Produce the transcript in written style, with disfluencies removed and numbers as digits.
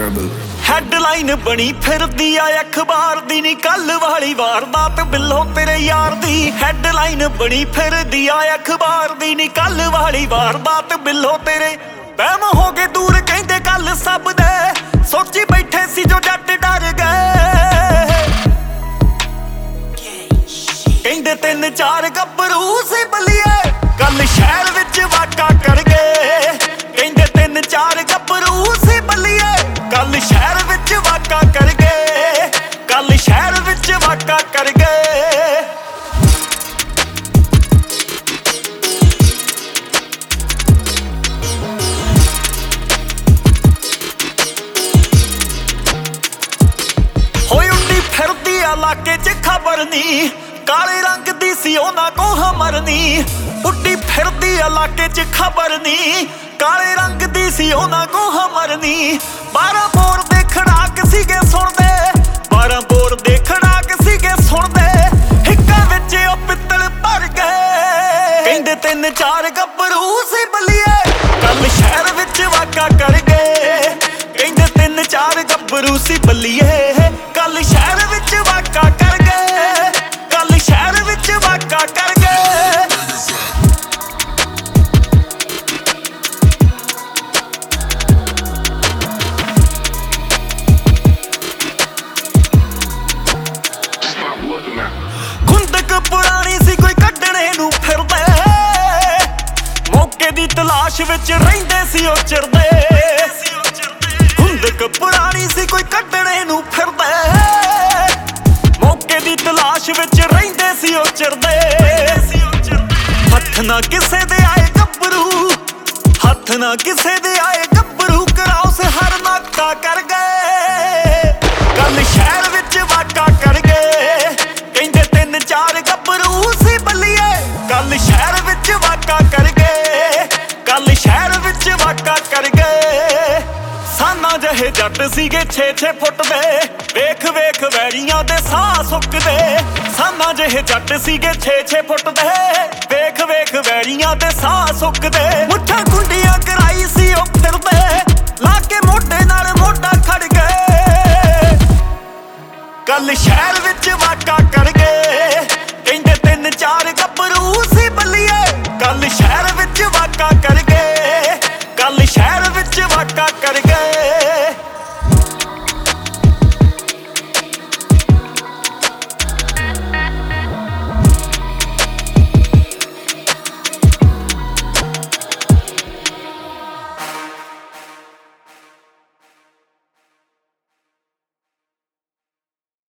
Verbal headline ਬਣੀ ਫਿਰਦੀ ਆ ਅਖਬਾਰ ਦੀ ਨੀ ਕੱਲ ਵਾਲੀ ਵਾਰਦਾਤ ਬਿੱਲੋ ਤੇਰੇ ਯਾਰ ਦੀ। ਹੈਡਲਾਈਨ ਬਣੀ ਫਿਰਦੀ ਆ ਅਖਬਾਰ ਦੀ ਨੀ ਕੱਲ ਵਾਲੀ ਵਾਰਦਾਤ ਬਿੱਲੋ ਤੇਰੇ। ਵਹਿਮ ਹੋ ਗਏ ਦੂਰ ਕਹਿੰਦੇ ਕੱਲ ਸਭ ਦੇ, ਸੋਚੀ ਬੈਠੇ ਸੀ ਜੋ ਜੱਟ ਡਰ ਗਏ। ਕਹਿੰਦੇ 3-4 ਗੱਭਰੂ ਸੀ ਬੱਲੀਏ ਕੱਲ ਸ਼ਹਿਰ ਵਿੱਚ ਵਾਕਾ ਕਰ ਗਏ। ਕਹਿੰਦੇ 3-4 ਗੱਭਰੂ ਸੀ ਬੱਲੀਏ ਕੱਲ ਸ਼ਹਿਰ ਵਿੱਚ ਵਾਕਾ ਕਰ ਗਏ। ਕੱਲ ਸ਼ਹਿਰ ਵਿੱਚ ਵਾਕਾ ਕਰ ਗਏ। ਹੋਈ ਉੱਡੀ ਫਿਰਦੀ ਇਲਾਕੇ 'ਚ ਖਬਰ ਨੀ, ਕਾਲੇ ਰੰਗ ਦੀ ਸੀ ਉਹਨਾਂ ਕੋ ਹਮਰਨੀ। ਉੱਡੀ ਫਿਰਦੀ ਇਲਾਕੇ 'ਚ ਖਬਰ ਨੀ, ਕਾਲੇ ਰੰਗ ਦੀ ਸੀ ਉਹਨਾਂ ਕੋ ਹਮਰਨੀ। 12 ਬੋਰ ਦੇ ਖੜਾਕ ਸੀਗੇ ਸੁਣਦੇ, 12 ਬੋਰ ਦੇ ਖੜਾਕ ਸੀਗੇ ਸੁਣਦੇ। ਹਿੱਕਾਂ ਵਿੱਚ ਉਹ ਪਿੱਤਲ ਭਰ ਗਏ। ਕਹਿੰਦੇ 3-4 ਗੱਭਰੂ ਸੀ ਬੱਲੀਏ ਕੱਲ ਸ਼ਹਿਰ ਵਿੱਚ ਵਾਕਾ ਕਰ ਗਏ। ਕਹਿੰਦੇ 3-4 ਗੱਭਰੂ ਸੀ ਬੱਲੀਏ ਕੱਲ ਸ਼ਹਿਰ ਵਿੱਚ ਵਾਕਾ ਕਰ ਗਏ। ਕੱਲ ਸ਼ਹਿਰ ਵਿੱਚ ਵਾਕਾ ਕਰ ਗਏ। ਖੁੰਦਕ ਪੁਰਾਣੀ ਸੀ ਕੋਈ ਕੱਢਣੇ ਨੂੰ ਫਿਰਦੇ, ਮੌਕੇ ਦੀ ਤਲਾਸ਼ ਵਿੱਚ ਰਹਿੰਦੇ ਸੀ ਉਹ ਚਿਰਦੇ। ਖੁੰਦਕ ਪੁਰਾਣੀ ਸੀ ਕੋਈ ਕੱਢਣੇ ਨੂੰ ਫਿਰਦੇ, ਮੌਕੇ ਦੀ ਤਲਾਸ਼ ਵਿੱਚ ਰਹਿੰਦੇ ਸੀ ਉਹ ਚਿਰਦੇ। ਹੱਥ ਨਾ ਕਿਸੇ ਦੇ ਆਏ ਗੱਭਰੂ, ਹੱਥ ਨਾ ਕਿਸੇ ਦੇ ਆਏ ਗੱਭਰੂ ਕਰਾਉਸ ਹਰ ਨਾਕਾ ਕਰ ਗਏ। ਕੱਲ ਸ਼ਹਿਰ ਵਿੱਚ ਵਾਕਾ ਕਰ ਗਏ। ਕਹਿੰਦੇ 3-4 ਗੱਭਰੂ ਸੀ ਬੱਲੀਏ ਕੱਲ ਸ਼ਹਿਰ ਵਿੱਚ ਵਾਕਾ ਕਰ ਗਏ। ਕੱਲ ਸ਼ਹਿਰ ਵਿੱਚ ਵਾਕਾ ਕਰ ਗਏ। ਸਾਨਾ ਜਿਹੇ ਜੱਟ ਸੀਗੇ 6-6 ਫੁੱਟ ਦੇ, ਵੇਖ ਵੇਖ ਵੈਰੀਆਂ ਦੇ ਸਾਹ ਸੁੱਕਦੇ। ਸਾਨਾ ਜਿਹੇ ਜੱਟ ਸੀਗੇ 6-6 ਫੁੱਟ ਦੇ, ਵੇਖ ਵੇਖ ਵੈਰੀਆਂ ਦੇ ਸਾਹ ਸੁੱਕਦੇ। ਮੁੱਠਾਂ ਗੁੰਡੀਆਂ ਕਰਾਈ ਸੀ ਉਹ ਫਿਰਦੇ, ਲਾ ਕੇ ਮੋਢੇ ਨਾਲ ਮੋਢਾ ਖੜ ਗਏ। ਕੱਲ ਸ਼ਹਿਰ ਵਿੱਚ ਵਾਕਾ ਕਰ ਗਏ। ਕਹਿੰਦੇ 3-4 ਗੱਭਰੂ ਸੀ ਬੱਲੀਏ ਕੱਲ ਸ਼ਹਿਰ ਵਿੱਚ ਵਾਕਾ ਕਰ ਗਏ। ਕੱਲ ਸ਼ਹਿਰ ਵਿੱਚ ਵਾਕਾ ਕਰ ਗਏ।